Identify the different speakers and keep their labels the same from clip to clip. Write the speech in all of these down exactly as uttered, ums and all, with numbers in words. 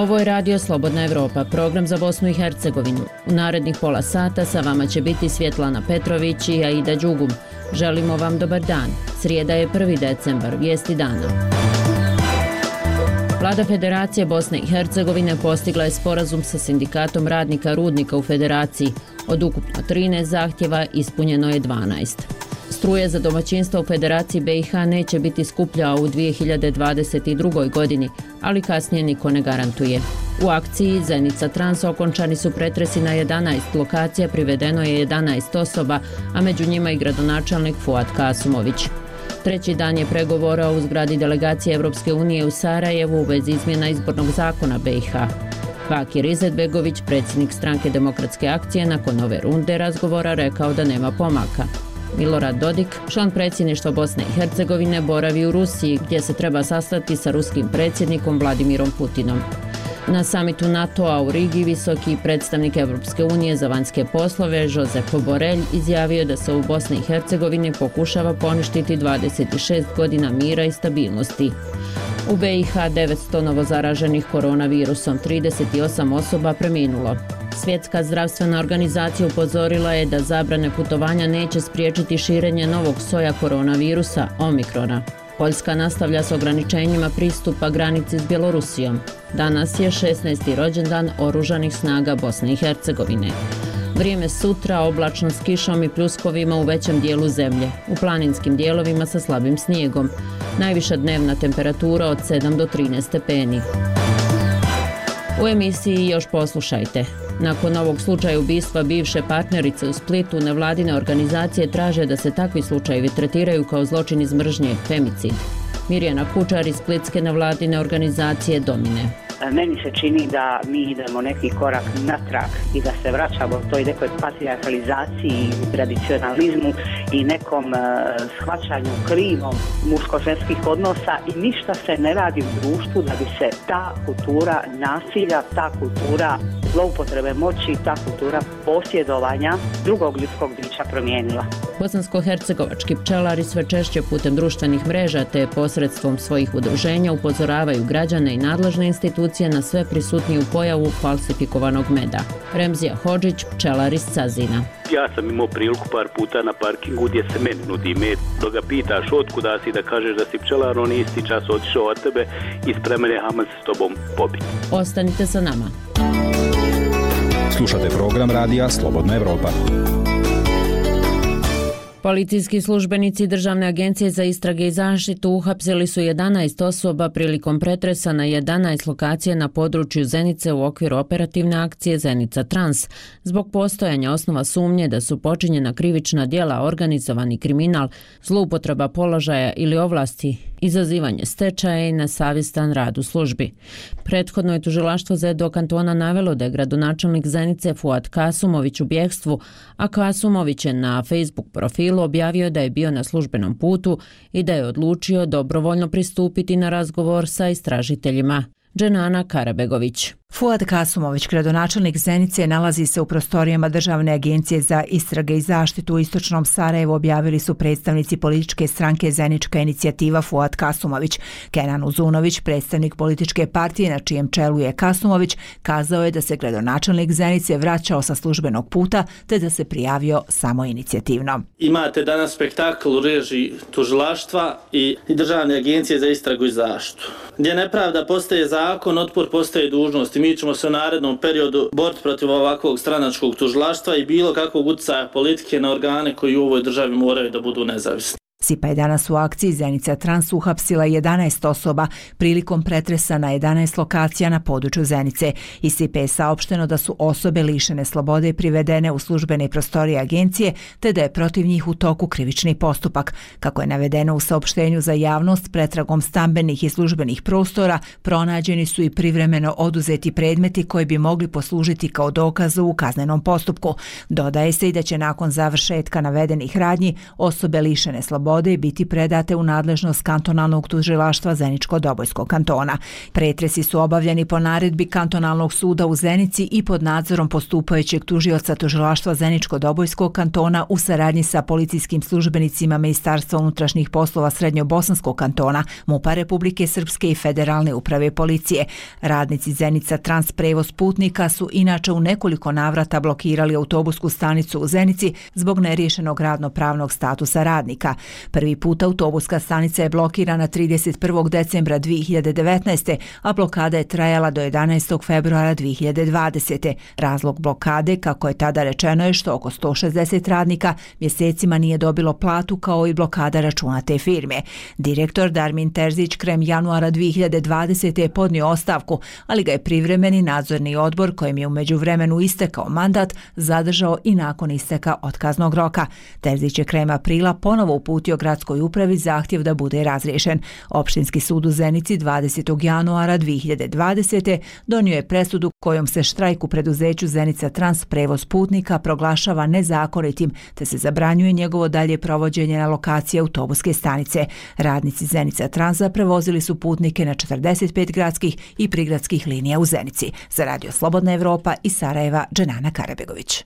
Speaker 1: Ovo je Radio Slobodna Evropa, program za Bosnu i Hercegovinu. U narednih pola sata sa vama će biti Svjetlana Petrović i Aida Đugum. Želimo vam dobar dan. Srijeda je prvi decembar, vijesti dana. Vlada Federacije Bosne i Hercegovine postigla je sporazum sa sindikatom radnika rudnika u Federaciji. Od ukupno trinaest zahtjeva ispunjeno je dvanaest. Struje za domaćinstvo u Federaciji B i H neće biti skuplja u dvije hiljade dvadeset drugoj. godini, ali kasnije niko ne garantuje. U akciji Zenica Trans okončani su pretresi na jedanaest lokacija, privedeno je jedanaest osoba, a među njima i gradonačelnik Fuad Kasumović. Treći dan je pregovora u zgradi delegacije Evropske unije u Sarajevu u vezi izmjena izbornog zakona B i H. Bakir Izetbegović, predsjednik stranke Demokratske akcije, nakon ove runde razgovora rekao da nema pomaka. Milorad Dodik, član predsjedništva Bosne i Hercegovine, boravi u Rusiji gdje se treba sastati sa ruskim predsjednikom Vladimirom Putinom. Na samitu NATO-a u Rigi visoki predstavnik Evropske unije za vanjske poslove Josep Borrell izjavio da se u Bosni i Hercegovini pokušava poništiti dvadeset šest godina mira i stabilnosti. U B i H devetsto novozaraženih koronavirusom, trideset osam osoba preminulo. Svjetska zdravstvena organizacija upozorila je da zabrane putovanja neće spriječiti širenje novog soja koronavirusa, Omikrona. Poljska nastavlja s ograničenjima pristupa granici s Bjelorusijom. Danas je šesnaesti rođendan Oružanih snaga Bosne i Hercegovine. Vrijeme sutra oblačno s kišom i pljuskovima u većem dijelu zemlje, u planinskim dijelovima sa slabim snijegom. Najviša dnevna temperatura od sedam do trinaest stepeni. U emisiji još poslušajte. Nakon ovog slučaja ubistva bivše partnerice u Splitu, nevladine organizacije traže da se takvi slučajevi tretiraju kao zločin iz mržnje, femicid. Mirjana Kučar iz splitske nevladine organizacije Domine.
Speaker 2: Meni se čini da mi idemo neki korak natrag i da se vraćamo toj nekoj patrijarhalizaciji, tradicionalizmu i nekom uh, shvaćanju krivom muško-ženskih odnosa i ništa se ne radi u društvu da bi se ta kultura nasilja, ta kultura zloupotrebe moći, ta kultura posjedovanja drugog ljudskog bića promijenila.
Speaker 1: Bosansko-hercegovački pčelari sve češće putem društvenih mreža te posredstvom svojih udruženja upozoravaju građane i nadležne institucije na sve prisutniju pojavu falsifikovanog meda. Remzija Hodžić, pčelar iz Cazina.
Speaker 3: Ja sam imao priliku par puta na parkingu gdje se meni nudi med. Dok ga pitaš otkuda si, da kažeš da si pčelar, on isti čas otišao od tebe i spreman je haman se s tobom pobiti.
Speaker 1: Ostanite sa nama.
Speaker 4: Slušate program radija Slobodna Evropa.
Speaker 1: Policijski službenici Državne agencije za istrage i zaštitu uhapsili su jedanaest osoba prilikom pretresa na jedanaest lokacija na području Zenice u okviru operativne akcije Zenica Trans, zbog postojanja osnova sumnje da su počinjena krivična djela, organizovani kriminal, zloupotreba položaja ili ovlasti, izazivanje stečaja i nesavjestan rad u službi. Prethodno je tužilaštvo za Edo kantona navelo da je gradonačelnik Zenice Fuad Kasumović u bjegstvu, a Kasumović je na Facebook profilu objavio da je bio na službenom putu i da je odlučio dobrovoljno pristupiti na razgovor sa istražiteljima. Dženana Karabegović.
Speaker 5: Fuad Kasumović, gradonačelnik Zenice, nalazi se u prostorijama Državne agencije za istrage i zaštitu u istočnom Sarajevu, objavili su predstavnici političke stranke Zenička inicijativa Fuad Kasumović. Kenan Uzunović, predstavnik političke partije na čijem čelu je Kasumović, kazao je da se gradonačelnik Zenice vraćao sa službenog puta te da se prijavio samoinicijativno.
Speaker 6: Imate danas spektakl u režiji tužilaštva i Državne agencije za istragu i zaštitu. Gdje nepravda postaje zakon, otpor postaje dužnost. Mi ćemo se u narednom periodu boriti protiv ovakvog stranačkog tužilaštva i bilo kakvog utjecaja politike na organe koji u ovoj državi moraju da budu nezavisni.
Speaker 5: SIPA je danas u akciji Zenica Trans uhapsila jedanaest osoba prilikom pretresa na jedanaest lokacija na području Zenice. Iz SIPA je saopšteno da su osobe lišene slobode privedene u službene prostorije agencije te da je protiv njih u toku krivični postupak. Kako je navedeno u saopštenju za javnost, pretragom stambenih i službenih prostora pronađeni su i privremeno oduzeti predmeti koji bi mogli poslužiti kao dokaz u kaznenom postupku. Dodaje se i da će nakon završetka navedenih radnji osobe lišene slobode slobode biti predate u nadležnost kantonalnog tužilaštva Zeničko-Dobojskog kantona. Pretresi su obavljeni po naredbi kantonalnog suda u Zenici i pod nadzorom postupajućeg tužioca tužilaštva Zeničko-Dobojskog kantona u saradnji sa policijskim službenicima Ministarstva unutrašnjih poslova Srednjobosanskog kantona, MUP-a Republike Srpske i Federalne uprave policije. Radnici Zenica Trans prevoz putnika su inače u nekoliko navrata blokirali autobusku stanicu u Zenici zbog neriješenog radno-pravnog statusa radnika. Prvi put autobuska stanica je blokirana trideset prvog decembra dvije hiljade devetnaeste. a blokada je trajala do jedanaestog februara dvije hiljade dvadesete. Razlog blokade, kako je tada rečeno, je što oko sto šezdeset radnika mjesecima nije dobilo platu, kao i blokada računa te firme. Direktor Darmin Terzić krem januara dvije hiljade dvadesete. je podnio ostavku, ali ga je privremeni nadzorni odbor, kojem je u međuvremenu istekao mandat, zadržao i nakon isteka otkaznog roka. Terzić je krajem aprila ponovo uputio gradskoj upravi zahtjev da bude razriješen. Opštinski sud u Zenici dvadesetog januara dvije hiljade dvadesete. donio je presudu kojom se štrajk u preduzeću Zenica Trans prevoz putnika proglašava nezakonitim, te se zabranjuje njegovo dalje provođenje na lokaciji autobuske stanice. Radnici Zenica Transa prevozili su putnike na četrdeset pet gradskih i prigradskih linija u Zenici. Za Radio Slobodna Evropa iz Sarajeva, Dženana Karabegović.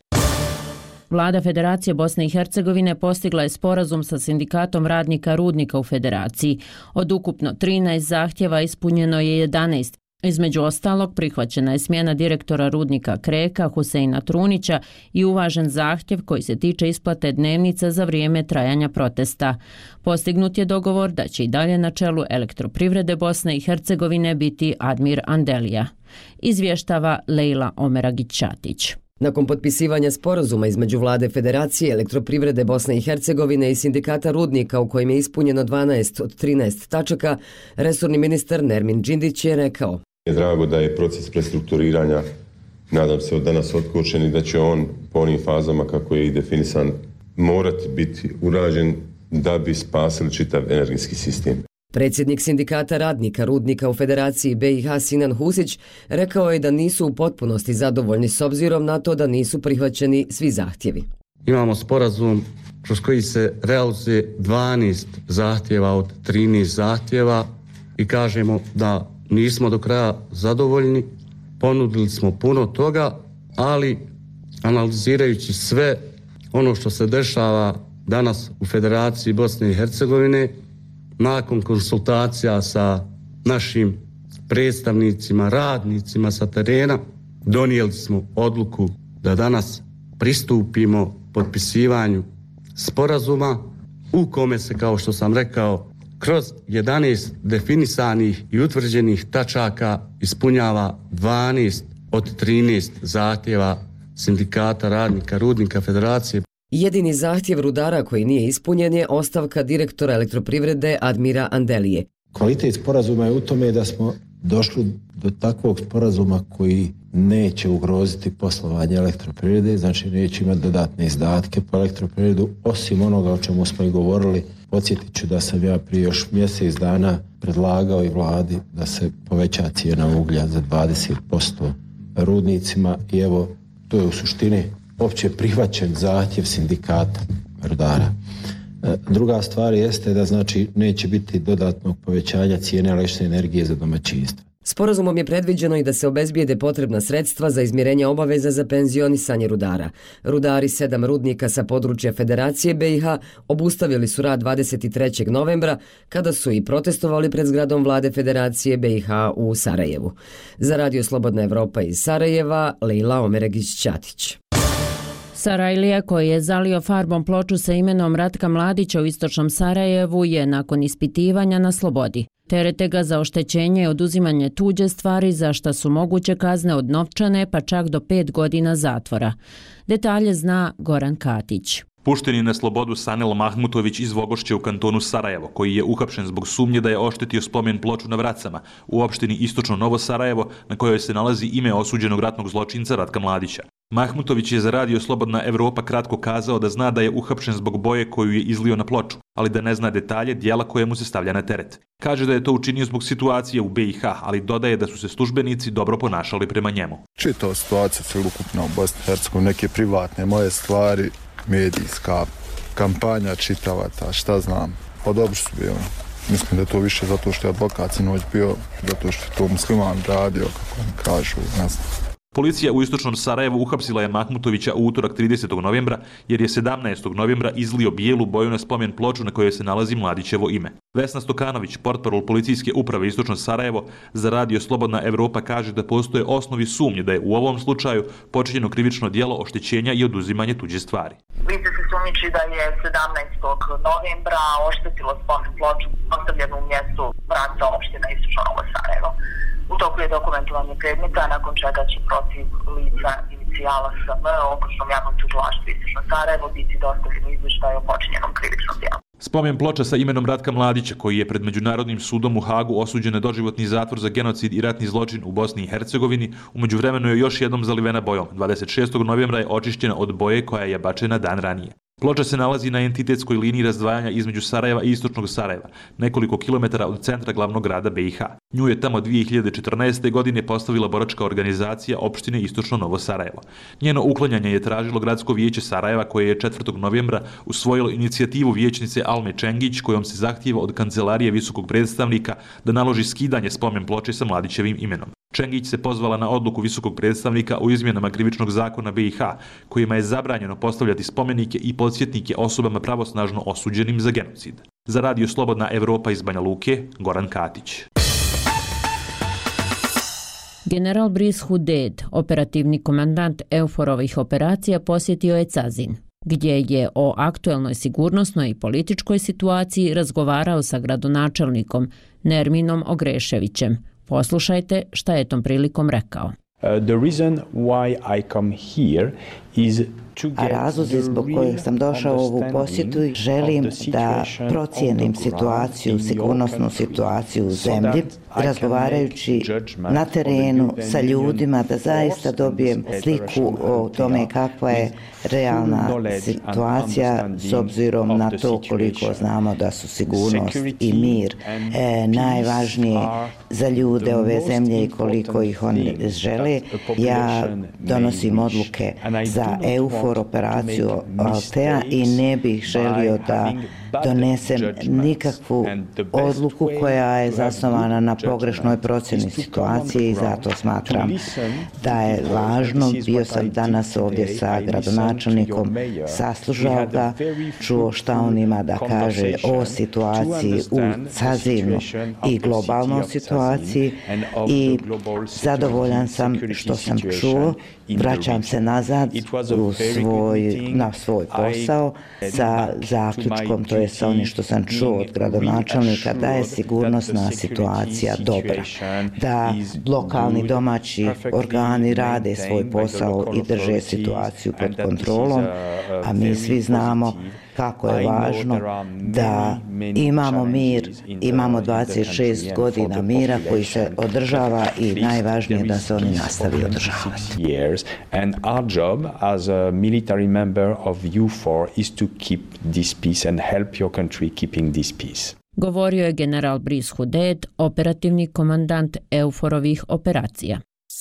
Speaker 1: Vlada Federacije Bosne i Hercegovine postigla je sporazum sa Sindikatom radnika rudnika u Federaciji. Od ukupno trinaest zahtjeva ispunjeno je jedanaest. Između ostalog, prihvaćena je smjena direktora rudnika Kreka Huseina Trunića i uvažen zahtjev koji se tiče isplate dnevnica za vrijeme trajanja protesta. Postignut je dogovor da će i dalje na čelu Elektroprivrede Bosne i Hercegovine biti Admir Andelija. Izvještava Lejla Omeragić-Čatić.
Speaker 7: Nakon potpisivanja sporazuma između Vlade Federacije, Elektroprivrede Bosne i Hercegovine i Sindikata rudnika, u kojem je ispunjeno dvanaest od trinaest tačaka, resorni ministar Nermin Džindić je rekao:
Speaker 8: Je drago da je proces prestrukturiranja, nadam se, od danas otkočen i da će on po onim fazama kako je i definisan morati biti urađen da bi spasili čitav energetski sistem.
Speaker 7: Predsjednik Sindikata radnika rudnika u Federaciji B i H Sinan Husić rekao je da nisu u potpunosti zadovoljni s obzirom na to da nisu prihvaćeni svi zahtjevi.
Speaker 9: Imamo sporazum kroz koji se realizuje dvanaest zahtjeva od trinaest zahtjeva i kažemo da nismo do kraja zadovoljni. Ponudili smo puno toga, ali analizirajući sve ono što se dešava danas u Federaciji Bosne i Hercegovine, nakon konsultacija sa našim predstavnicima, radnicima sa terena, donijeli smo odluku da danas pristupimo potpisivanju sporazuma u kome se, kao što sam rekao, kroz jedanaest definisanih i utvrđenih tačaka ispunjava dvanaest od trinaest zahtjeva Sindikata radnika rudnika Federacije.
Speaker 7: Jedini zahtjev rudara koji nije ispunjen je ostavka direktora Elektroprivrede Admira Andelije.
Speaker 10: Kvalitet sporazuma je u tome da smo došli do takvog sporazuma koji neće ugroziti poslovanje Elektroprivrede, znači neće imati dodatne izdatke po Elektroprivredu, osim onoga o čemu smo i govorili. Podsjetit ću da sam ja prije još mjesec dana predlagao i vladi da se poveća cijena uglja za dvadeset posto rudnicima i evo, to je u suštini opće prihvaćen zahtjev sindikata rudara. Druga stvar jeste da znači neće biti dodatnog povećanja cijene električne energije za domaćinstva.
Speaker 7: Sporazumom je predviđeno i da se obezbijede potrebna sredstva za izmirenje obaveza za penzionisanje rudara. Rudari sedam rudnika sa područja Federacije B i H obustavili su rad dvadeset trećeg novembra kada su i protestovali pred zgradom Vlade Federacije B i H u Sarajevu. Za Radio Slobodna Evropa iz Sarajeva, Lejla Omeragić-Čatić.
Speaker 1: Sarajlija, koji je zalio farbom ploču sa imenom Ratka Mladića u istočnom Sarajevu, je nakon ispitivanja na slobodi. Terete ga za oštećenje i oduzimanje tuđe stvari, za šta su moguće kazne od novčane pa čak do pet godina zatvora. Detalje zna Goran Katić.
Speaker 11: Pušten je na slobodu Sanel Mahmutović iz Vogošće u kantonu Sarajevo, koji je uhapšen zbog sumnje da je oštetio spomen ploču na Vracama u opštini Istočno Novo Sarajevo, na kojoj se nalazi ime osuđenog ratnog zločinca Ratka Mladića. Mahmutović je za Radio Slobodna Evropa kratko kazao da zna da je uhapšen zbog boje koju je izlio na ploču, ali da ne zna detalje dijela koje mu se stavlja na teret. Kaže da je to učinio zbog situacije u B i H, ali dodaje da su se službenici dobro ponašali prema njemu.
Speaker 12: Čitao situacija celokupna u Bosni i Hercegovini, neke privatne moje stvari, medijska, kampanja čitava ta, šta znam, pa dobro su bili. Mislim da je to više zato što je advokat sinoć bio, zato što je to musliman radio, kako oni kažu, ne znam.
Speaker 11: Policija u istočnom Sarajevu uhapsila je Mahmutovića u utorak tridesetog novembra jer je sedamnaestog novembra izlio bijelu boju na spomen ploču na kojoj se nalazi Mladićevo ime. Vesna Stokanović, portparol policijske uprave istočno Sarajevo, za radio Slobodna Evropa kaže da postoje osnovi sumnje da je u ovom slučaju počinjeno krivično djelo oštećenja i oduzimanje tuđe stvari.
Speaker 13: Lice se sumnjiči da je sedamnaestog novembra oštetilo spomen ploču postavljenu u mjestu Vranca opština istočno Novo Sarajevo. U toku je dokumentovanje predmeta, nakon čega će protiv lica inicijala S M Okružnom javnom tužilaštvu istočno Sarajevo biti dostavljen izvještaj o počinjenom krivičnom djelu.
Speaker 11: Spomen ploča sa imenom Ratka Mladića, koji je pred Međunarodnim sudom u Hagu osuđen na doživotni zatvor za genocid i ratni zločin u Bosni i Hercegovini, u međuvremenu je još jednom zalivena bojom. dvadeset šestog novembra je očišćena od boje koja je bačena dan ranije. Ploča se nalazi na entitetskoj liniji razdvajanja između Sarajeva i istočnog Sarajeva, nekoliko kilometara od centra glavnog grada B i H. Nju je tamo dvije hiljade četrnaeste. godine postavila boračka organizacija opštine Istočno Novo Sarajevo. Njeno uklanjanje je tražilo gradsko vijeće Sarajeva, koje je četvrtog novembra usvojilo inicijativu vijećnice Alme Čengić, kojom se zahtijeva od kancelarije visokog predstavnika da naloži skidanje spomen ploče sa Mladićevim imenom. Čengić se pozvala na odluku visokog predstavnika u izmjenama krivičnog zakona B i H, kojima je zabranjeno postavljati spomenike i podsjetnike osobama pravosnažno osuđenim za genocid. Za radio Slobodna Evropa iz Banja Luke, Goran Katić.
Speaker 1: General Brice Huded, operativni komandant EUFOR-ovih operacija, posjetio je Cazin, gdje je o aktuelnoj sigurnosnoj i političkoj situaciji razgovarao sa gradonačelnikom Nerminom Ogreševićem. Poslušajte šta je tom prilikom rekao.
Speaker 14: Uh, the reason why I come here is
Speaker 15: A razlozi zbog kojeg sam došao u ovu posjetu, želim da procijenim situaciju, sigurnosnu situaciju u zemlji, razgovarajući na terenu sa ljudima, da zaista dobijem sliku o tome kakva je realna situacija s obzirom na to koliko znamo da su sigurnost i mir e, najvažnije za ljude ove zemlje i koliko ih oni žele. Ja donosim odluke za EUFOR operaciju Altea i ne bih želio da donesem nikakvu odluku koja je zasnovana na pogrešnoj procjeni situacije i zato smatram da je važno. Bio sam danas ovdje sa gradonačelnikom, saslušao ga, čuo šta on ima da kaže o situaciji u Cazinu i globalnoj situaciji i zadovoljan sam što sam čuo. Vraćam se nazad u svoj, na svoj posao sa zaključkom, to je sa onim što sam čuo od gradonačelnika, da je sigurnosna situacija dobra, da lokalni domaći organi rade svoj posao i drže situaciju pod kontrolom, a mi svi znamo kako je važno da imamo mir, imamo dvadeset šest godina mira koji se održava i najvažnije da se oni nastavi održavati.
Speaker 14: And our job as a military member of E U four is to keep this peace and help your country keeping this peace.
Speaker 1: Govorio je general Brice Huded, operativni komandant EUFOR-ovih operacija.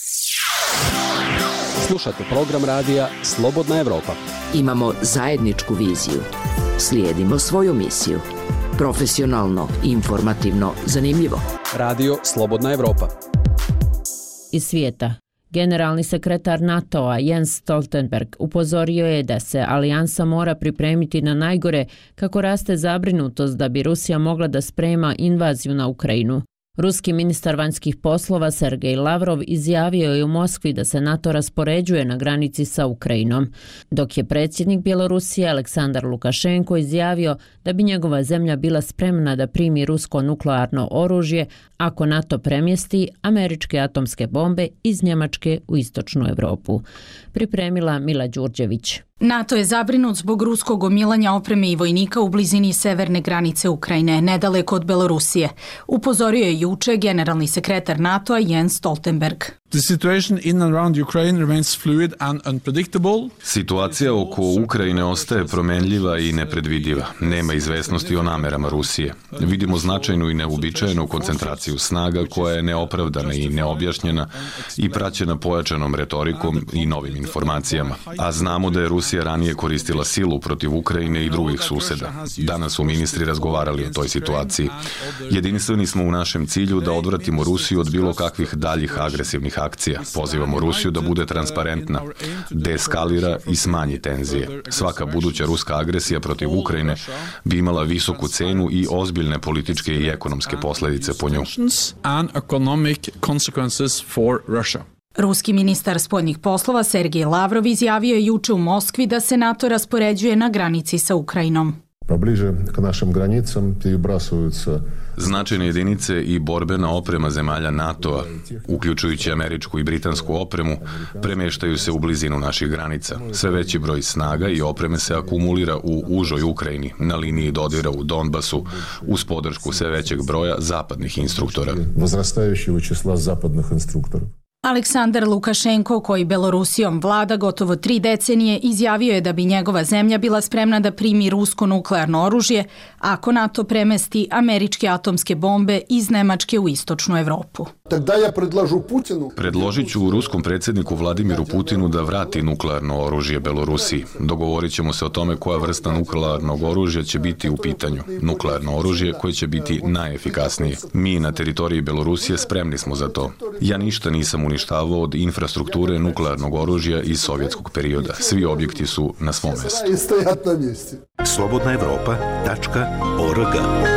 Speaker 4: Slušate program radija Slobodna Evropa.
Speaker 16: Imamo zajedničku viziju. Slijedimo svoju misiju. Profesionalno, informativno, zanimljivo.
Speaker 4: Radio Slobodna Evropa.
Speaker 1: Iz svijeta. Generalni sekretar NATO-a Jens Stoltenberg upozorio je da se alijansa mora pripremiti na najgore kako raste zabrinutost da bi Rusija mogla da sprema invaziju na Ukrajinu. Ruski ministar vanjskih poslova Sergej Lavrov izjavio je u Moskvi da se NATO raspoređuje na granici sa Ukrajinom, dok je predsjednik Bjelorusije Aleksandar Lukašenko izjavio da bi njegova zemlja bila spremna da primi rusko nuklearno oružje ako NATO premjesti američke atomske bombe iz Njemačke u istočnu Europu. Pripremila Mila Đurđević.
Speaker 17: NATO je zabrinut zbog ruskog gomilanja opreme i vojnika u blizini severne granice Ukrajine, nedaleko od Belorusije. Upozorio je juče generalni sekretar NATO-a Jens Stoltenberg.
Speaker 18: Situacija oko Ukrajine ostaje promenljiva i nepredvidiva. Nema izvesnosti o namerama Rusije. Vidimo značajnu i neuobičajenu koncentraciju snaga koja je neopravdana i neobjašnjena i praćena pojačanom retorikom i novim informacijama. A znamo da je Rusija ranije koristila silu protiv Ukrajine i drugih suseda. Danas su ministri razgovarali o toj situaciji. Jedinstveni smo u našem cilju da odvratimo Rusiju od bilo kakvih daljih agresivnih akcija. Pozivamo Rusiju da bude transparentna, deeskalira i smanji tenzije. Svaka buduća ruska agresija protiv Ukrajine bi imala visoku cenu i ozbiljne političke i ekonomske posljedice po nju.
Speaker 17: Ruski ministar spoljnih poslova Sergej Lavrov izjavio je juče u Moskvi da se NATO raspoređuje na granici sa Ukrajinom.
Speaker 19: Pobliže k našim granicama ti brasujuться.
Speaker 18: Značajne jedinice i borbena oprema zemalja NATO-a, uključujući američku i britansku opremu, premeštaju se u blizinu naših granica. Sve veći broj snaga i opreme se akumulira u užoj Ukrajini, na liniji dodira u Donbasu, uz podršku sve većeg broja zapadnih instruktora.
Speaker 19: Возрастающего числа западных инструкторов.
Speaker 17: Aleksandar Lukašenko, koji Belorusijom vlada gotovo tri decenije, izjavio je da bi njegova zemlja bila spremna da primi rusko nuklearno oružje ako NATO premesti američke atomske bombe iz Nemačke u istočnu Evropu.
Speaker 18: Predložit ću ruskom predsjedniku Vladimiru Putinu da vrati nuklearno oružje Belorusiji. Dogovorit ćemo se o tome koja vrsta nuklearnog oružja će biti u pitanju. Nuklearno oružje koje će biti najefikasnije. Mi na teritoriji Belorusije spremni smo za to. Ja ništa nisam uništavao od infrastrukture nuklearnog oružja iz sovjetskog perioda. Svi objekti su na svom mjestu.
Speaker 20: slobodna evropa tačka org.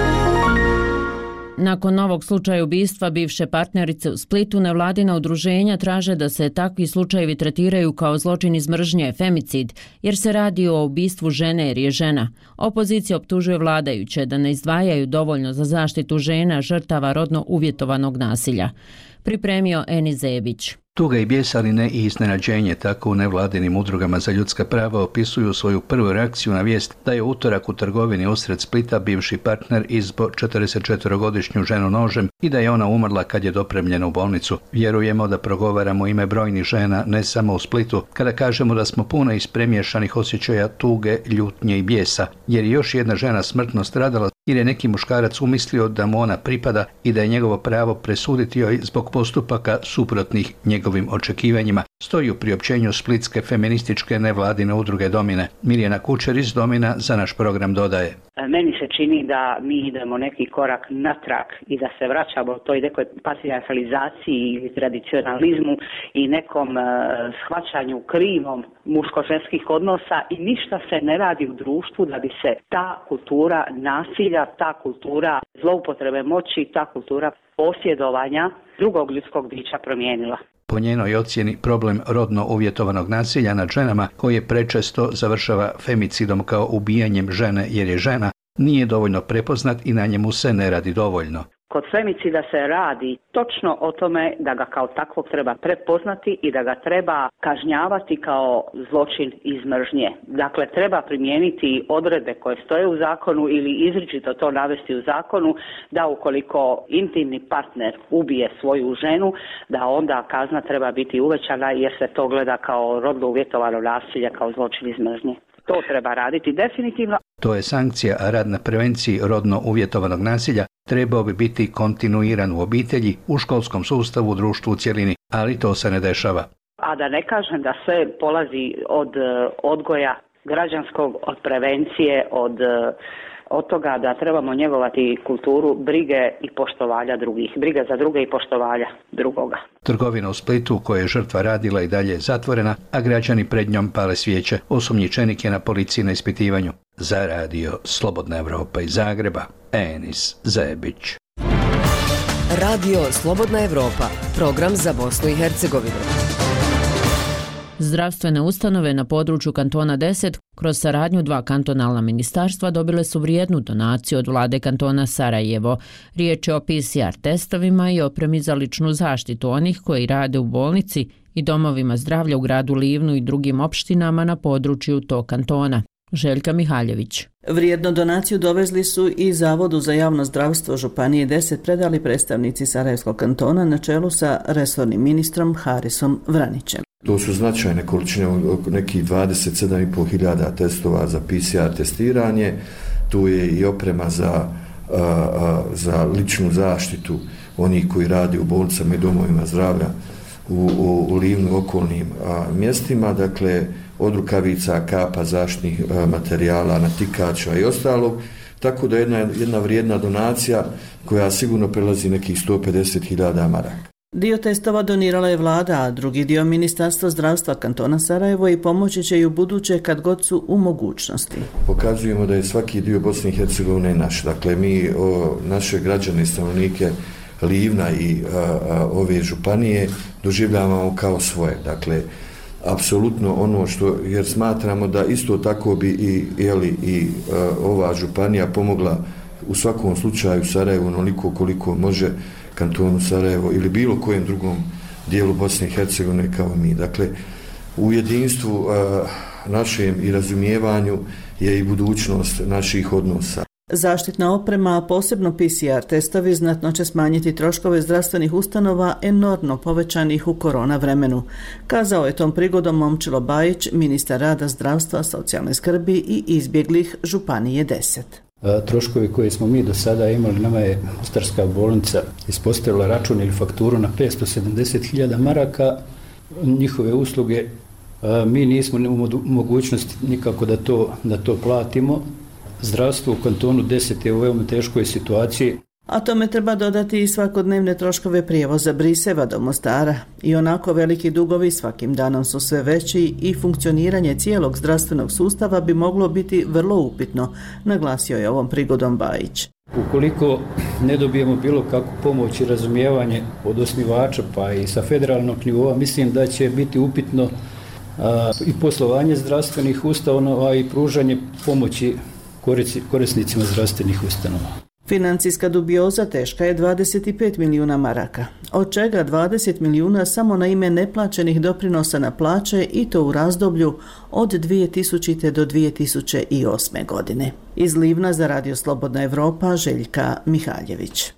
Speaker 1: Nakon novog slučaja ubistva bivše partnerice u Splitu, nevladina udruženja traže da se takvi slučajevi tretiraju kao zločin iz mržnje, femicid, jer se radi o ubistvu žene jer je žena. Opozicija optužuje vladajuće da ne izdvajaju dovoljno za zaštitu žena žrtava rodno uvjetovanog nasilja. Pripremio Eni Zebić.
Speaker 21: Tuga i bijes, ali ne i iznenađenje, tako u nevladinim udrugama za ljudska prava opisuju svoju prvu reakciju na vijest da je utorak u trgovini usred Splita bivši partner izbo četrdesetčetvorogodišnju ženu nožem i da je ona umrla kad je dopremljena u bolnicu. Vjerujemo da progovaramo ime brojnih žena ne samo u Splitu, kada kažemo da smo puno ispremiješanih osjećaja tuge, ljutnje i bijesa, jer je još jedna žena smrtno stradala jer je neki muškarac umislio da mu ona pripada i da je njegovo pravo presuditi joj zbog postupaka suprotnih njegovim očekivanjima, stoji u priopćenju splitske feminističke nevladine udruge Domine. Mirjana Kučer iz Domina za naš program dodaje.
Speaker 2: Meni se čini da mi idemo neki korak natrag i da se vraćamo toj nekoj patrijarhalizaciji i tradicionalizmu i nekom uh, shvaćanju krivom muško-ženskih odnosa i ništa se ne radi u društvu da bi se ta kultura nasilja, ta kultura zloupotrebe moći, ta kultura posjedovanja drugog ljudskog bića promijenila.
Speaker 21: Po njenoj ocjeni problem rodno uvjetovanog nasilja nad ženama, koje prečesto završava femicidom kao ubijanjem žene jer je žena, nije dovoljno prepoznat i na njemu se ne radi dovoljno.
Speaker 2: Kod femicida se radi točno o tome da ga kao takvog treba prepoznati i da ga treba kažnjavati kao zločin iz mržnje. Dakle, treba primijeniti odredbe koje stoje u zakonu ili izričito to navesti u zakonu da ukoliko intimni partner ubije svoju ženu, da onda kazna treba biti uvećana jer se to gleda kao rodno uvjetovano nasilje, kao zločin iz mržnje. To treba raditi definitivno.
Speaker 21: To je sankcija, a rad na prevenciji rodno uvjetovanog nasilja trebao bi biti kontinuiran u obitelji, u školskom sustavu, u društvu u cjelini, ali to se ne dešava.
Speaker 2: A da ne kažem da sve polazi od odgoja građanskog, od prevencije, od, od toga da trebamo njegovati kulturu brige i poštovanja drugih. Briga za druge i poštovanja drugoga.
Speaker 21: Trgovina u Splitu u kojoj je žrtva radila i dalje je zatvorena, a građani pred njom pale svijeće. Osumnjičenik je na policiji na ispitivanju. Za radio Slobodna Evropa iz Zagreba, Enis Zebić.
Speaker 7: Radio Slobodna Evropa, program za Bosnu i Hercegovinu.
Speaker 1: Zdravstvene ustanove na području kantona deset kroz saradnju dva kantonalna ministarstva dobile su vrijednu donaciju od vlade kantona Sarajevo. Riječ je o P C R testovima i opremi za ličnu zaštitu onih koji rade u bolnici i domovima zdravlja u gradu Livnu i drugim opštinama na području tog kantona. Željka Mihaljević.
Speaker 3: Vrijedno donaciju dovezli su i Zavodu za javno zdravstvo Županije deset predali predstavnici Sarajevskog kantona na čelu sa resornim ministrom Harisom Vranićem.
Speaker 22: To su značajne količine, nekih dvadeset sedam i pol hiljada testova za P C R testiranje, tu je i oprema za, a, a, za ličnu zaštitu onih koji radi u bolnicama i domovima zdravlja u, u, u Livnu okolnim a, mjestima, dakle od rukavica, kapa, zaštitnih a, materijala, natikača i ostalog, tako da jedna, jedna vrijedna donacija koja sigurno prelazi nekih sto pedeset hiljada maraka.
Speaker 3: Dio testova donirala je vlada, a drugi dio Ministarstvo zdravstva kantona Sarajevo i pomoći će i u buduće kad god su u mogućnosti.
Speaker 22: Pokazujemo da je svaki dio Bosne i Hercegovine naš. Dakle, mi o, naše građane i stanovnike Livna i a, a, ove županije doživljavamo kao svoje. Dakle, apsolutno ono što, jer smatramo da isto tako bi i, jeli, i a, ova županija pomogla u svakom slučaju Sarajevu onoliko koliko može kantonu Sarajevo ili bilo kojem drugom dijelu Bosne i Hercegovine kao mi. Dakle, u jedinstvu a, našem i razumijevanju je i budućnost naših odnosa.
Speaker 3: Zaštitna oprema, a posebno P C R testovi, znatno će smanjiti troškove zdravstvenih ustanova enormno povećanih u korona vremenu, kazao je tom prigodom Momčilo Bajić, ministar rada, zdravstva, socijalne skrbi i izbjeglih Županije deset.
Speaker 23: Troškovi koje smo mi do sada imali, nama je Mostarska bolnica ispostavila račun ili fakturu na petsto sedamdeset hiljada maraka, njihove usluge mi nismo u mogućnosti nikako da to, da to platimo. Zdravstvo u kantonu deset je u veoma teškoj situaciji.
Speaker 3: A tome treba dodati i svakodnevne troškove prijevoza Briseva do Mostara. I onako veliki dugovi svakim danom su sve veći i funkcioniranje cijelog zdravstvenog sustava bi moglo biti vrlo upitno, naglasio je ovom prigodom Bajić.
Speaker 23: Ukoliko ne dobijemo bilo kakvu pomoć i razumijevanje od osnivača pa i sa federalnog nivoa, mislim da će biti upitno a, i poslovanje zdravstvenih ustanova i pružanje pomoći korisnicima zdravstvenih ustanova.
Speaker 3: Financijska dubioza teška je dvadeset pet milijuna maraka, od čega dvadeset milijuna samo na ime neplaćenih doprinosa na plaće i to u razdoblju od dvije tisućite. do dvije tisuće osme. godine. Iz Livna za Radio Slobodna Evropa, Željka Mihaljević.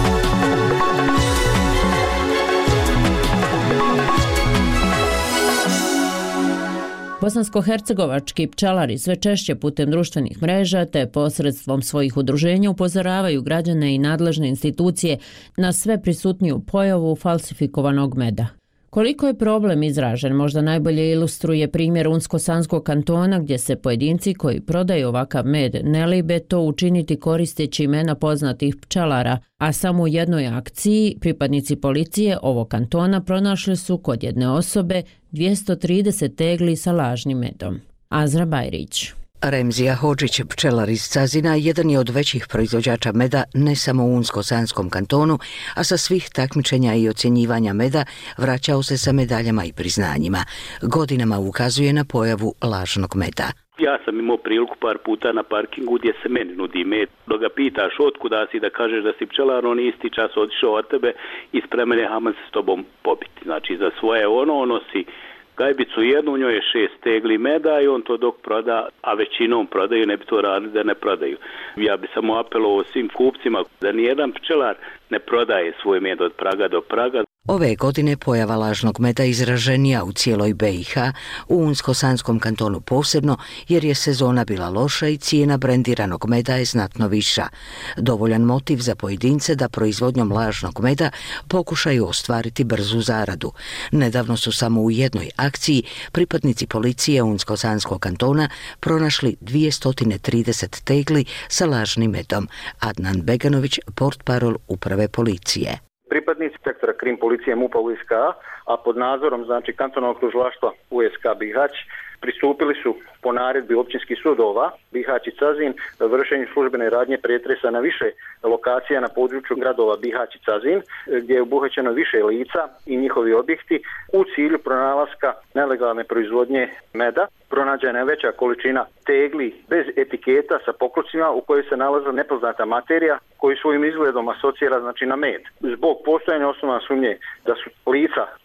Speaker 1: Bosansko-hercegovački pčelari sve češće putem društvenih mreža te posredstvom svojih udruženja upozoravaju građane i nadležne institucije na sve prisutniju pojavu falsifikovanog meda. Koliko je problem izražen, možda najbolje ilustruje primjer Unsko-Sanskog kantona gdje se pojedinci koji prodaju ovakav med ne libe to učiniti koristeći imena poznatih pčelara, a samo u jednoj akciji pripadnici policije ovog kantona pronašli su kod jedne osobe dvjesto trideset tegli sa lažnim medom. Azra Bajrić.
Speaker 24: Remzija Hodžić, pčelar iz Cazina, jedan je od većih proizvođača meda ne samo u Unsko-Sanskom kantonu, a sa svih takmičenja i ocjenjivanja meda vraćao se sa medaljama i priznanjima. Godinama ukazuje na pojavu lažnog meda.
Speaker 25: Ja sam imao priliku par puta na parkingu gdje se meni nudi med. Dok ga pitaš otkuda si, da kažeš da si pčelar, on isti čas otišao od tebe i spreman je haman se s tobom pobiti. Znači za svoje ono, ono si gajbicu jednu, u njoj je šest tegli meda i on to dok proda, a većinom prodaju, ne bi to radili da ne prodaju. Ja bi samo apelovao svim kupcima da nijedan pčelar ne prodaje svoj med od praga do praga.
Speaker 24: Ove godine pojava lažnog meda izraženija u cijeloj B i H, u Unsko-Sanskom kantonu posebno, jer je sezona bila loša i cijena brendiranog meda je znatno viša. Dovoljan motiv za pojedince da proizvodnjom lažnog meda pokušaju ostvariti brzu zaradu. Nedavno su samo u jednoj akciji pripadnici policije Unsko-Sanskog kantona pronašli dvjesto trideset tegli sa lažnim medom. Adnan Beganović, portparol uprave policije.
Speaker 26: Pripadnici sektora krim policije MUP-a U S K, a pod nadzorom znači kantonalnog tužilaštva U S K Bihać pristupili su po naredbi općinskih sudova Bihać i Cazin vršenju službene radnje pretresa na više lokacija na području gradova Bihać i Cazin, gdje je obuhvaćeno više lica i njihovi objekti u cilju pronalaska nelegalne proizvodnje meda. Pronađena je veća količina tegli bez etiketa sa pokrucima u kojoj se nalazi nepoznata materija koji svojim izgledom asocira znači na med. Zbog postojanja osnovne sumnje da su lica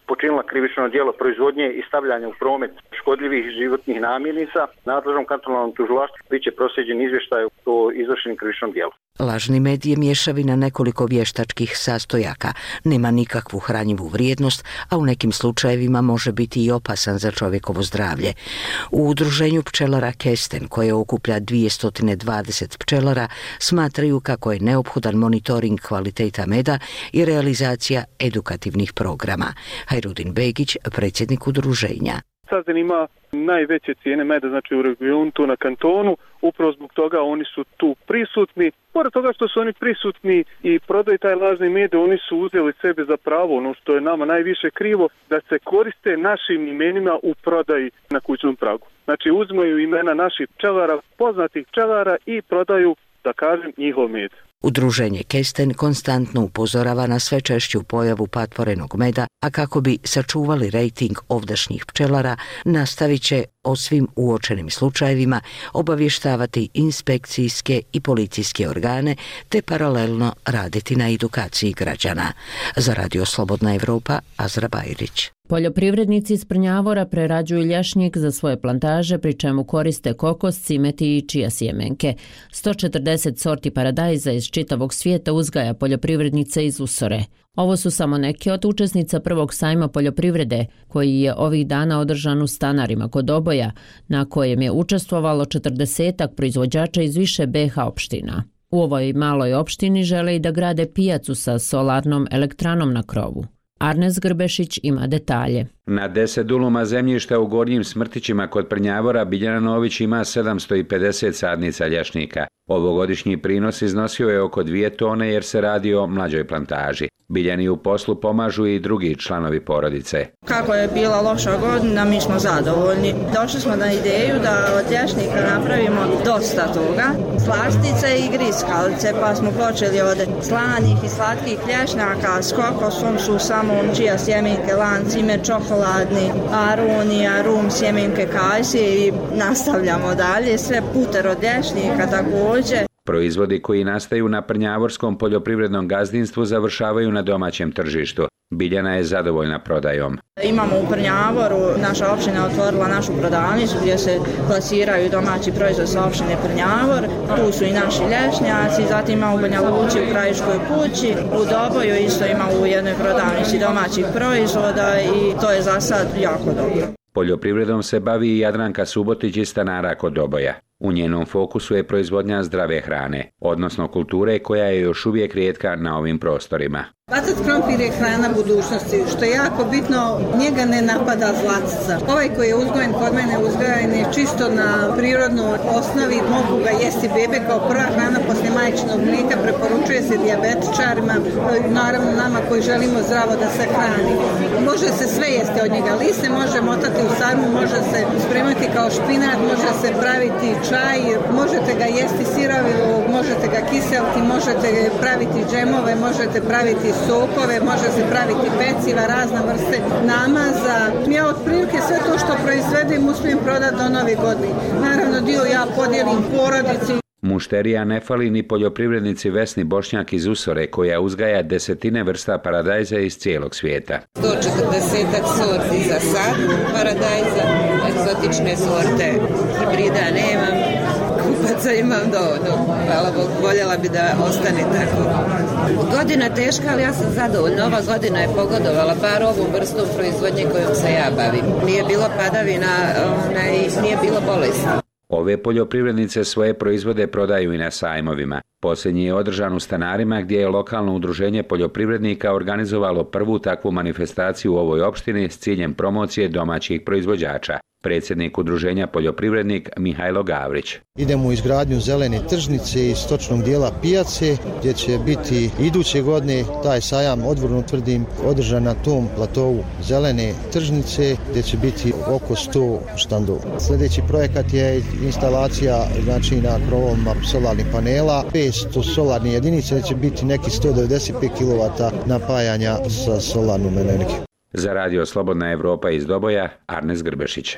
Speaker 26: počinila krivično djelo proizvodnje i stavljanja u promet škodljivih životnih namirnica, nadležnom kantonalnom tužilaštvu bit će proslijeđen izvještaj o izvršenim krivičnom djelu.
Speaker 24: Lažni med je mješavina nekoliko vještačkih sastojaka, nema nikakvu hranjivu vrijednost, a u nekim slučajevima može biti i opasan za čovjekovo zdravlje. U udruženju pčelara Kesten, koje okuplja dvjesto dvadeset pčelara, smatraju kako je neophodan monitoring kvaliteta meda i realizacija edukativnih programa. Hajrudin Begić, predsjednik udruženja.
Speaker 5: Sazin ima najveće cijene meda, znači u regionu, tu na kantonu, upravo zbog toga oni su tu prisutni. Pored toga što su oni prisutni i prodaju taj lažni med, oni su uzeli sebe za pravo, ono što je nama najviše krivo, da se koriste našim imenima u prodaji na kućnom pragu. Znači uzmaju imena naših pčelara, poznatih pčelara i prodaju, da kažem, njihov med.
Speaker 24: Udruženje Kesten konstantno upozorava na sve češću pojavu patvorenog meda, a kako bi sačuvali rejting ovdašnjih pčelara, nastavit će o svim uočenim slučajevima obavještavati inspekcijske i policijske organe te paralelno raditi na edukaciji građana. Za Radio Slobodna Evropa, Azra Bajrić.
Speaker 1: Poljoprivrednici iz Prnjavora prerađuju lješnjik za svoje plantaže, pri čemu koriste kokos, cimeti i čija sjemenke. sto četrdeset sorti paradajza iz čitavog svijeta uzgaja poljoprivrednice iz Usore. Ovo su samo neke od učesnica prvog sajma poljoprivrede, koji je ovih dana održan u Stanarima kod Oboja, na kojem je učestvovalo četrdesetak proizvođača iz više B iH opština. U ovoj maloj opštini žele i da grade pijacu sa solarnom elektranom na krovu. Arnes Grbešić ima detalje.
Speaker 6: Na deset duluma zemljišta u Gornjim Smrtićima kod Prnjavora Biljana Nović ima sedamsto pedeset sadnica lješnjika. Ovogodišnji prinos iznosio je oko dvije tone jer se radi o mlađoj plantaži. Biljani u poslu pomažu i drugi članovi porodice.
Speaker 8: Kako je bila loša godina, mi smo zadovoljni. Došli smo na ideju da od lješnika napravimo dosta toga. Slastice i griskalice, pa smo počeli od slanih i slatkih lješnjaka s kokosom su samo čija sjemenke, lan, cimet, čokoladni, arunija, rum, sjemenke kajsije i nastavljamo dalje. Sve puter od lješnika također.
Speaker 6: Proizvodi koji nastaju na Prnjavorskom poljoprivrednom gazdinstvu završavaju na domaćem tržištu. Biljana je zadovoljna prodajom.
Speaker 8: Imamo u Prnjavoru, naša opština otvorila našu prodavnicu gdje se plasiraju domaći proizvod sa opštine Prnjavor. Tu su i naši lješnjaci, zatim ima u Banja Luci u Krajiškoj kući. U Doboju isto ima u jednoj prodavnici domaćih proizvoda i to je za sad jako dobro.
Speaker 6: Poljoprivredom se bavi i Jadranka Subotić iz Stanara kod Doboja. U njenom fokusu je proizvodnja zdrave hrane, odnosno kulture koja je još uvijek rijetka na ovim prostorima.
Speaker 9: Bacati krompir je hrana budućnosti, što je jako bitno, njega ne napada zlatica. Ovaj koji je uzgojen kod mene uzgojen je čisto na prirodnoj osnovi, mogu ga jesti bebe kao prva hrana poslije majčinog mlijeka, preporučuje se dijabetičarima, naravno nama koji želimo zdravo da se hrani. Može se sve jesti od njega, lise može motati u sarmu, može se spremati kao špinat, može se praviti čaj, možete ga jesti sirovog, možete ga kiseliti, možete praviti džemove, možete praviti sokove, može se praviti peciva, razna vrste namaza. Ja otprilike sve to što proizvedem uspijem prodati do nove godine. Naravno dio ja podijelim porodici.
Speaker 6: Mušterija ne fali ni poljoprivrednici Vesni Bošnjak iz Usore koja uzgaja desetine vrsta paradajza iz cijelog svijeta.
Speaker 10: sto četrdeset sorti za sad paradajza, egzotične sorte hibrida nemam, kupaca imam dovoljno. Hvala Bog, voljela bi da ostane tako. Godina teška, ali ja sam zadovoljna. Ova godina je pogodovala bar ovom vrstom proizvodnje kojom se ja bavim. Nije bilo padavina, onaj, nije bilo bolesti.
Speaker 6: Ove poljoprivrednice svoje proizvode prodaju i na sajmovima. Posljednji je održan u Stanarima gdje je lokalno udruženje poljoprivrednika organizovalo prvu takvu manifestaciju u ovoj opštini s ciljem promocije domaćih proizvođača. Predsjednik udruženja poljoprivrednik Mihajlo Gavrić.
Speaker 12: Idemo u izgradnju zelene tržnice i stočnog dijela pijace gdje će biti iduće godine taj sajam, odvorno tvrdim, održan na tom platovu zelene tržnice gdje će biti oko sto štandova. Sljedeći projekat je instalacija znači, na krovovima solarnih panela, petsto solarnih jedinica gdje će biti neki sto devedeset pet kilovata napajanja sa solarnom energijom.
Speaker 6: Za Radio Slobodna Evropa iz Doboja, Arnes Grbešić.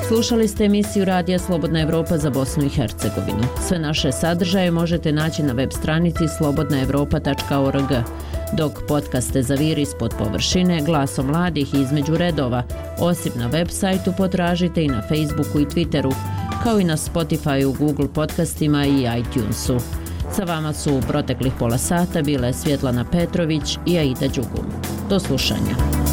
Speaker 1: Slušali ste emisiju Radija Slobodna Evropa za Bosnu i Hercegovinu. Sve naše sadržaje možete naći na web stranici slobodna evropa tačka org, dok podcaste Zaviri ispod površine, Glasom mladih i Između redova, osim na web sajtu potražite i na Facebooku i Twitteru, kao i na Spotifyu, Google podcastima i iTunesu. Sa vama su u proteklih pola sata bile Svjetlana Petrović i Aida Đugum. Do slušanja.